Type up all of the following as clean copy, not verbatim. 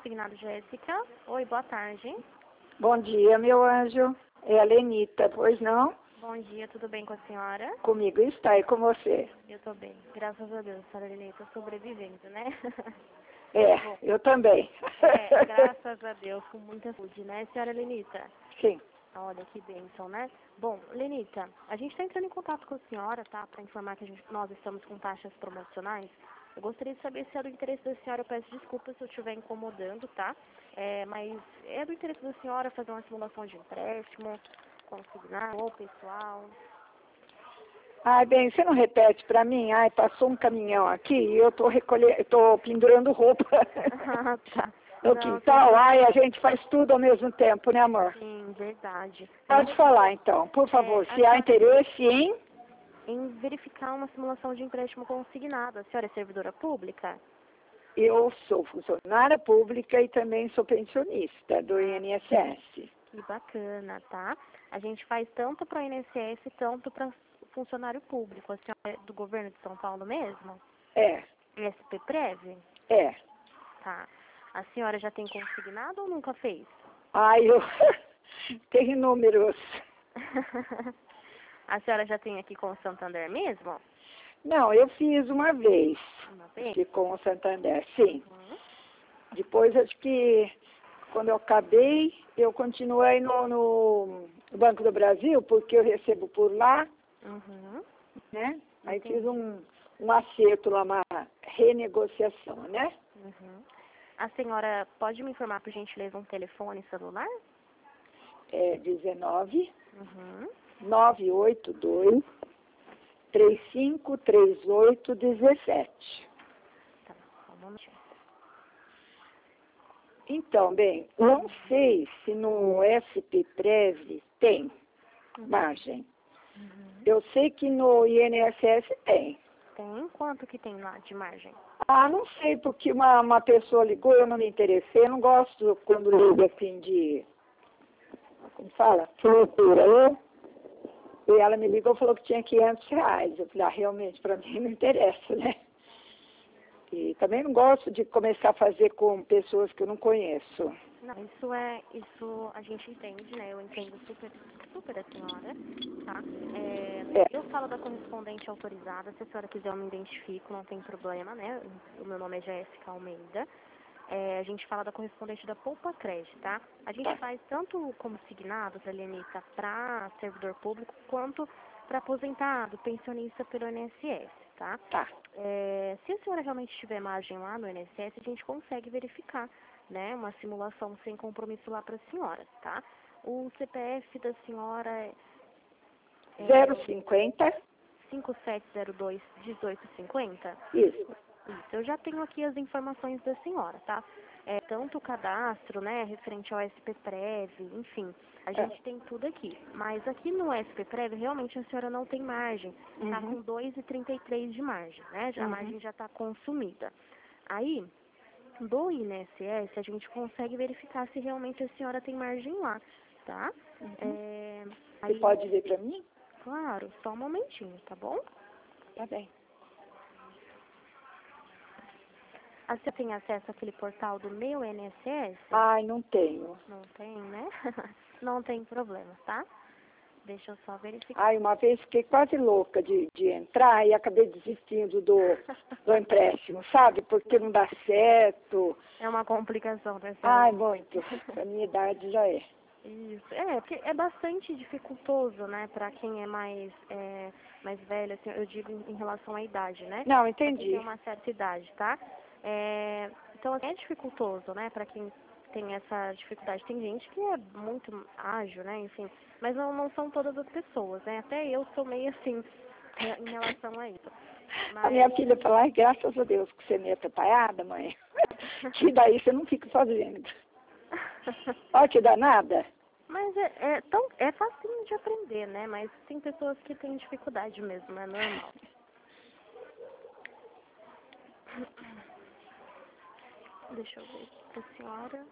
consignado, Jéssica. Oi, boa tarde. Bom dia, meu anjo. É a Lenita, pois não? Bom dia, tudo bem com a senhora? Comigo está, e com você? Eu tô bem, graças a Deus, senhora Lenita, sobrevivendo, né? É, Bom, eu também. graças a Deus, com muita saúde, né, senhora Lenita? Sim. Olha, que bênção, né? Bom, Lenita, a gente está entrando em contato com a senhora, tá? Para informar que nós estamos com taxas promocionais. Eu gostaria de saber se é do interesse da senhora, eu peço desculpas se eu estiver incomodando, tá? Mas é do interesse da senhora fazer uma simulação de empréstimo, consignar ou pessoal? Ai, bem, você não repete pra mim? Ai, passou um caminhão aqui e eu tô tô pendurando roupa Ah, tá. no Não, quintal. Ai, a gente faz tudo ao mesmo tempo, né, amor? sim, verdade. Pode falar, então, por favor, A se há senhora, interesse em... em verificar uma simulação de empréstimo consignado, a senhora é servidora pública? Eu sou funcionária pública e também sou pensionista do INSS. Que bacana, tá? A gente faz tanto para o INSS, tanto para funcionário público. A senhora é do governo de São Paulo mesmo? É, SPPrev? é. Tá. A senhora já tem consignado ou nunca fez? Ai, eu tenho números. A senhora já tem aqui com o Santander mesmo? Não, eu fiz uma vez Uma vez? aqui com o Santander, sim. Uhum. Depois, acho que quando eu acabei, eu continuei no Banco do Brasil, porque eu recebo por lá, Uhum. né? Aí Entendi. fiz um acerto lá, uma renegociação, né? Uhum. A senhora pode me informar, por gentileza, um telefone celular? É 19 Uhum. 982 3538 17. Tá, só um momentinho. Então, bem, não sei se no SPPrev tem margem. Uhum. Eu sei que no INSS tem. Tem? Quanto que tem lá de margem? Ah, não sei, porque uma pessoa ligou, eu não me interessei, eu não gosto quando liga assim de, como fala, loucura, né? E ela me ligou e falou que tinha R$ 500. Eu falei, realmente, para mim não interessa, né? E também não gosto de começar a fazer com pessoas que eu não conheço. Não, isso a gente entende, né? Eu entendo super a senhora, tá? Eu falo da correspondente autorizada, se a senhora quiser eu me identifico, não tem problema, né? O meu nome é Jéssica Almeida. A gente fala da correspondente da Poupa Crédito, tá? A gente faz tanto como signado, Lenita, para servidor público, quanto para aposentado, pensionista pelo INSS, tá? Tá. Se a senhora realmente tiver margem lá no INSS, a gente consegue verificar, né, uma simulação sem compromisso lá para a senhora, tá? O CPF da senhora é 050. 5702-1850? Isso. Isso, eu já tenho aqui as informações da senhora, tá? Tanto o cadastro, né, referente ao SPPrev, enfim, a gente tem tudo aqui. Mas aqui no SPPrev, realmente a senhora não tem margem, tá com 2,33 de margem, né? A margem já está consumida. Aí, do INSS, a gente consegue verificar se realmente a senhora tem margem lá, tá? Você pode ver para mim? Claro, só um momentinho, tá bom? Tá bem. Você tem acesso àquele portal do meu INSS? Ai, não tenho. Não tem, né? Não tem problema, tá? Deixa eu só verificar. Ai, uma vez fiquei quase louca de entrar e acabei desistindo do empréstimo, sabe? Porque não dá certo. É uma complicação, né, Ai, senhora? muito. A minha idade já é. Isso. Porque é bastante dificultoso, né, para quem é mais velho, assim, eu digo em relação à idade, né? Não, Pra quem entendi. tem uma certa idade, tá? Então, assim, é dificultoso, né, para quem tem essa dificuldade. Tem gente que é muito ágil, né, enfim, mas não são todas as pessoas, né? Até eu sou meio assim em relação a isso. A minha filha fala, ai, graças a Deus que você é meio atrapalhada, mãe. Que daí você não fica fazendo. Olha que danada. Mas é facinho de aprender, né? Mas tem pessoas que têm dificuldade mesmo, é normal. Deixa eu ver aqui pra senhora.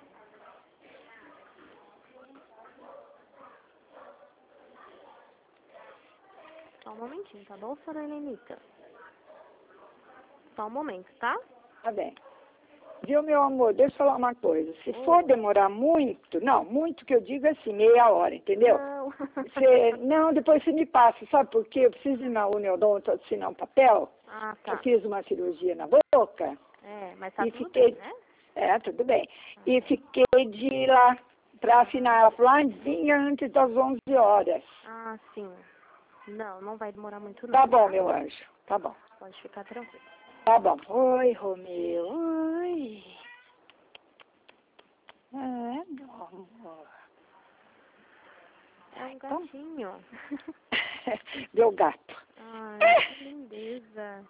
Só um momentinho, tá bom, senhora Lenita? Só um momento, tá? Tá bem. Viu, meu amor? Deixa eu falar uma coisa. Se for demorar muito, não, muito que eu digo assim, meia hora, entendeu? Não. Não, depois você me passa, sabe por quê? Eu preciso ir na Uniodonto assinar um papel. Ah, Eu tá. fiz uma cirurgia na boca É, mas tá e tudo fiquei... bem, né? tudo bem. E fiquei de ir lá para assinar. Ela falou, vinha antes das 11 horas. Ah, sim. Não, não vai demorar muito não. Tá bom, meu anjo. Tá bom. Pode ficar tranquilo. Tá bom. Oi, Romeu. Oi. Meu amor. É um Então, gatinho. meu gato. Ai, que lindeza.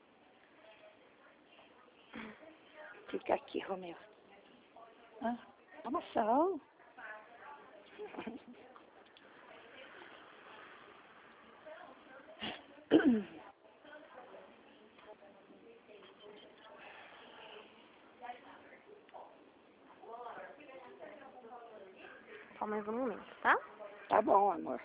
Fica aqui, Romeu. Toma sol. Só mais um momento, tá? Tá bom, amor.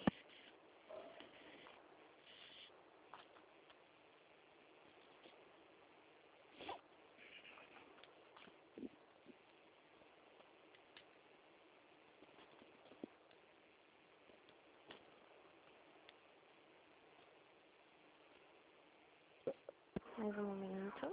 Mais um momento.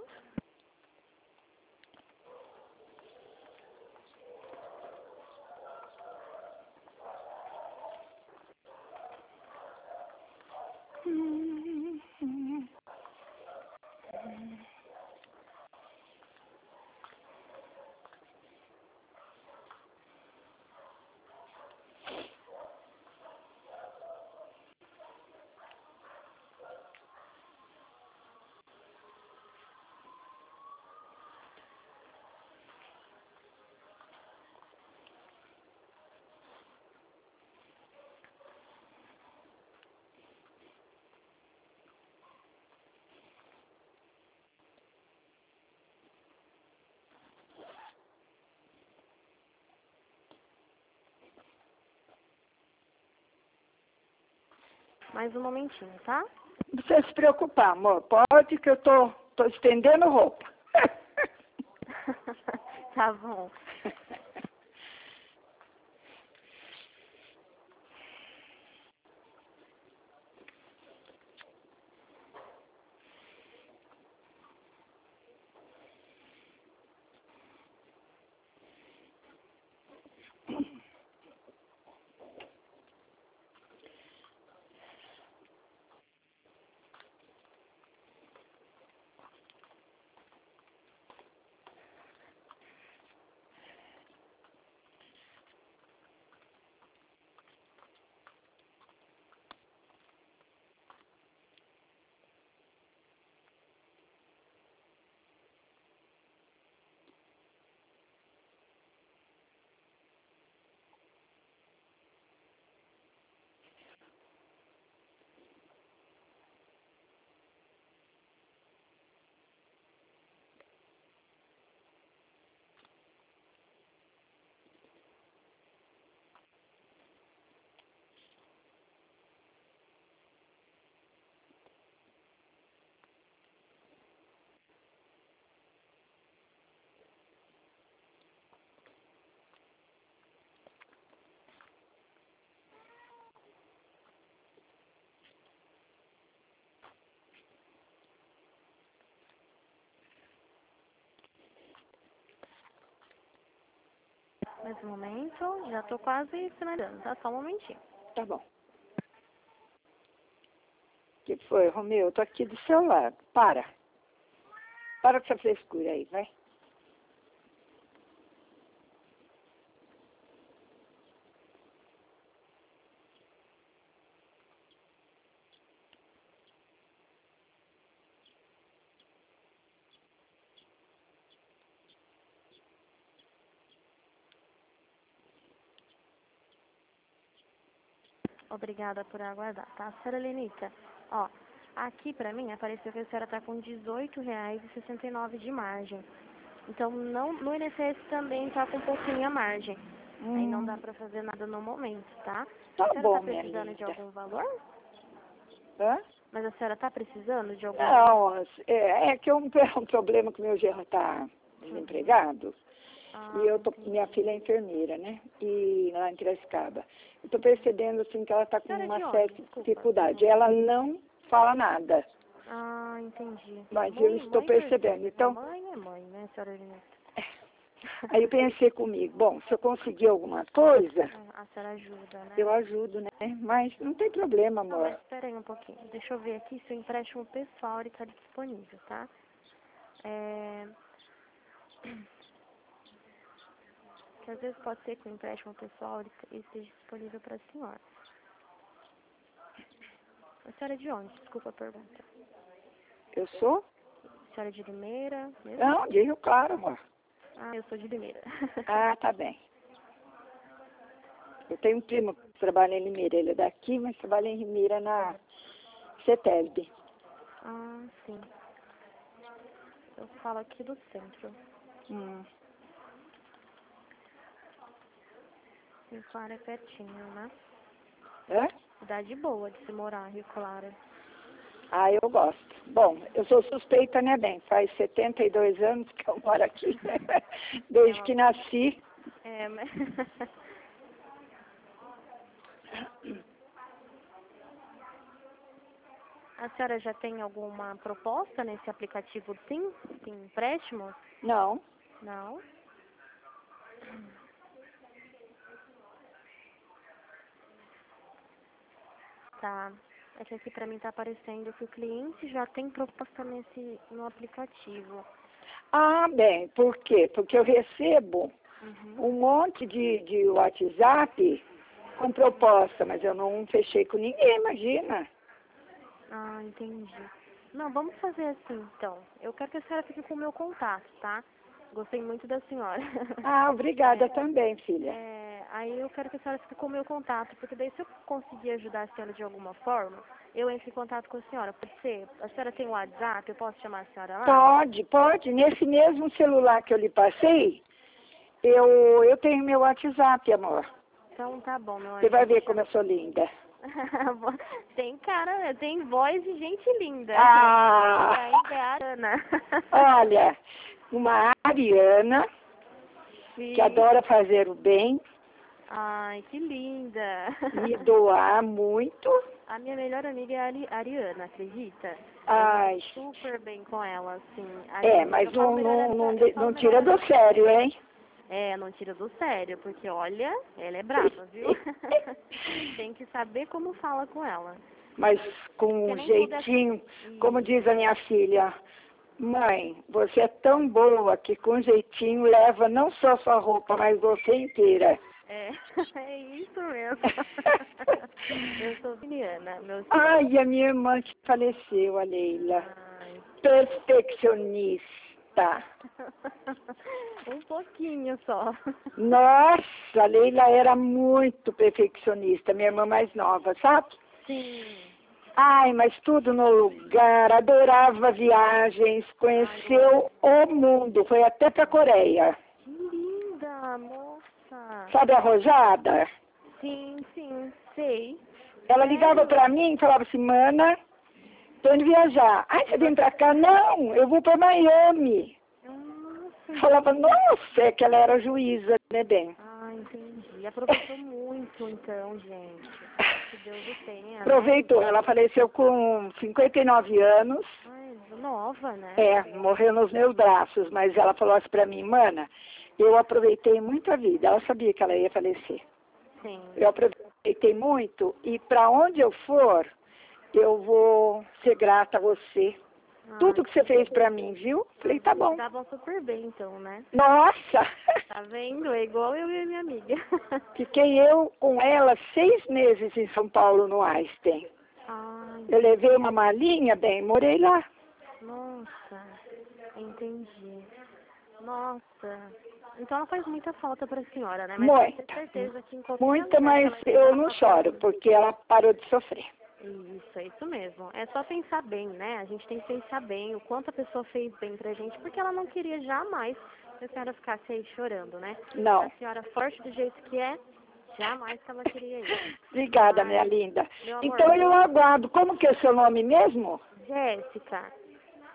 Mais um momentinho, tá? Não precisa se preocupar, amor. Pode que eu tô estendendo roupa. Tá bom. Mais um momento. Já tô quase finalizando, tá? Só um momentinho. Tá bom. O que foi, Romeu? Eu tô aqui do seu lado. Para com essa frescura aí, vai. Obrigada por aguardar, tá? Senhora Lenita, ó, aqui pra mim apareceu que a senhora tá com R$18,69 de margem. Então, no INSS também tá com pouquinha margem. Aí não dá pra fazer nada no momento, tá? Tá A senhora tá bom, minha precisando de linda. algum valor? Hã? Mas a senhora tá precisando de algum valor? Não, é que é um problema que meu genro tá desempregado. Ah, E minha filha é enfermeira, né? E lá em Piracicaba. Eu tô percebendo, assim, que ela tá com Senhora de uma onde? certa Desculpa. dificuldade. Ela não fala nada, Ah, entendi. mas eu estou Mãe percebendo. perfeita. Então, Mãe é mãe, né, senhora Ernesto? aí eu pensei comigo, bom, se eu conseguir alguma coisa, A senhora ajuda, né? eu ajudo, né? Mas não tem problema, Não, amor. mas espera aí um pouquinho. Deixa eu ver aqui se o empréstimo pessoal está disponível, tá? Que às vezes pode ser que o empréstimo pessoal ele esteja disponível para a senhora. A senhora é de onde? Desculpa a pergunta. Eu sou? A senhora é de Limeira mesmo? Não, de Rio Claro, amor. Ah, eu sou de Limeira. Ah, tá bem. Eu tenho um primo que trabalha em Limeira. Ele é daqui, mas trabalha em Limeira na CETESB. Ah, sim. Eu falo aqui do centro. Rio Claro é pertinho, né? É? Cidade boa de se morar, Rio Claro. Ah, eu gosto. Bom, eu sou suspeita, né, bem? Faz 72 anos que eu moro aqui. Desde que nasci. É, mas... A senhora já tem alguma proposta nesse aplicativo Sim? Sim, empréstimo? Não. Não? Tá. É que aqui pra mim tá aparecendo que o cliente já tem proposta no aplicativo. Ah, bem, por quê? Porque eu recebo Uhum. um monte de WhatsApp com proposta, mas eu não fechei com ninguém, imagina. Ah, entendi. Não, vamos fazer assim então. Eu quero que a senhora fique com o meu contato, tá? Gostei muito da senhora. Ah, obrigada também, filha. Aí eu quero que a senhora fique com o meu contato, porque daí se eu conseguir ajudar a senhora de alguma forma, eu entro em contato com a senhora. Pode ser? A senhora tem o WhatsApp, eu posso chamar a senhora lá? Pode, pode. Nesse mesmo celular que eu lhe passei, eu tenho meu WhatsApp, amor. Então tá bom, meu anjo. Você vai ver como eu sou linda. Tem cara, tem voz de gente linda. Ah! E ainda é a Ana. Olha, uma ariana Sim. que adora fazer o bem, Ai, que linda. me doar muito. A minha melhor amiga é a Ariana, acredita? Ai, Eu me dou super bem com ela, assim. mas Eu falo melhor não tira do sério, hein? não tira do sério, porque olha, ela é brava, viu? Tem que saber como fala com ela. Mas com um nem tudo é jeitinho, como diz a minha filha, mãe, você é tão boa que com jeitinho leva não só sua roupa, mas você inteira. É isso mesmo. Eu sou Viviana. Ai, a minha irmã que faleceu, a Leila. Ai. Perfeccionista. Um pouquinho só. Nossa, a Leila era muito perfeccionista, minha irmã mais nova, sabe? Sim. Ai, mas tudo no lugar, adorava viagens, conheceu o mundo, foi até pra Coreia. Que linda, moça. Sabe a Rosada? Sim, sei. Ela ligava pra mim e falava assim, mana, tô indo viajar. Ai, você vem pra cá? Não, eu vou pra Miami. Nossa. Falava, nossa, é que ela era juíza, né, bem? Ah, entendi. Aproveitou muito, então, gente. Que Deus o tenha, Aproveitou, né? ela faleceu com 59 anos. Ai, nova, né? Morreu nos meus braços, mas ela falou assim pra mim, mana, eu aproveitei muito a vida. Ela sabia que ela ia falecer. Sim. Eu aproveitei muito e para onde eu for, eu vou ser grata a você. Tudo que você fez pra mim, viu? Falei, tá bom. Estavam super bem, então, né? Nossa! Tá vendo? É igual eu e a minha amiga. Fiquei eu com ela 6 meses em São Paulo, no Einstein. Ai, Eu levei uma malinha, bem, morei lá. nossa, entendi. Nossa. Então ela faz muita falta pra senhora, né? Mas Muita. eu tenho certeza que em qualquer Muita, lugar que mas ela eu estiver não passando choro, porque ela parou de sofrer. Isso, é isso mesmo. É só pensar bem, né? A gente tem que pensar bem o quanto a pessoa fez bem pra gente, porque ela não queria jamais que a senhora ficasse aí chorando, né? Não. A senhora forte do jeito que é, jamais que ela queria isso. Obrigada, minha linda. Meu amor, Então eu aguardo. Como que é o seu nome mesmo? Jéssica.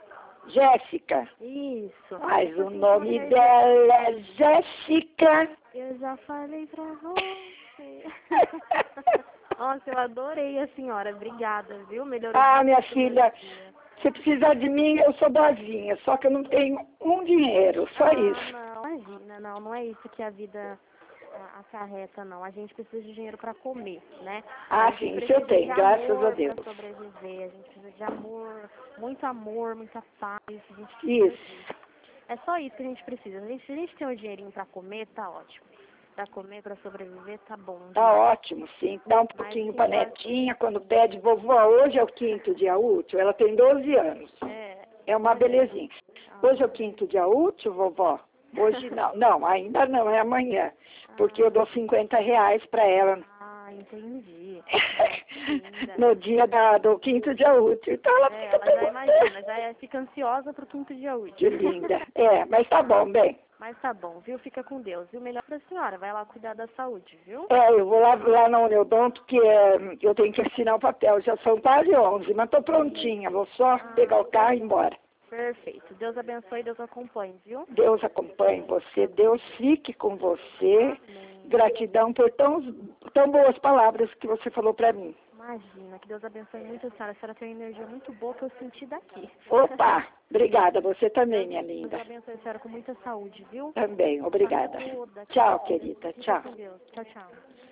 Jéssica. Isso. Mas o nome dela é Jéssica. Eu já falei pra você. Nossa, eu adorei a senhora. Obrigada, viu? Melhorou Ah, minha muito o meu filha, dia. se precisar de mim, eu sou boazinha. Só que eu não tenho um dinheiro, só isso. Não, imagina, não é isso que a vida acarreta, não. A gente precisa de dinheiro para comer, né? Ah, A gente sim, isso eu precisa de tenho, graças a amor Deus. para sobreviver. A gente precisa de amor, muita paz. A gente precisa Isso. disso. É só isso que a gente precisa. Se a gente tem um dinheirinho para comer, tá ótimo. Para comer, para sobreviver, tá bom. Tá ótimo, sim. Dá um pouquinho pra netinha, quando pede, vovó, hoje é o 5º dia útil, ela tem 12 anos. É uma belezinha. Hoje é o 5º dia útil, vovó? Hoje não. Não, ainda não, é amanhã. Porque eu dou R$ 50 pra ela. Ah, entendi. No dia do 5º dia útil. Então ela fica Ela já imagina, fica ansiosa pro 5º dia útil. Que linda. Mas tá bom, bem. Mas tá bom, viu? Fica com Deus. E o melhor pra senhora, vai lá cuidar da saúde, viu? Eu vou lá na Uniodonto, que eu tenho que assinar o papel. Já são quase 11, mas tô prontinha. Vou só pegar o carro e ir embora. Perfeito. Deus abençoe e Deus acompanhe, viu? Deus acompanhe você. Deus fique com você. Amém. Gratidão por tão boas palavras que você falou pra mim. Imagina, que Deus abençoe muito a senhora. A senhora tem uma energia muito boa que eu senti daqui. Opa, obrigada. Você também, minha linda. Deus abençoe a senhora com muita saúde, viu? Também, obrigada. Ajuda, Tchau, querida. Fica Tchau. com Deus. Tchau, tchau.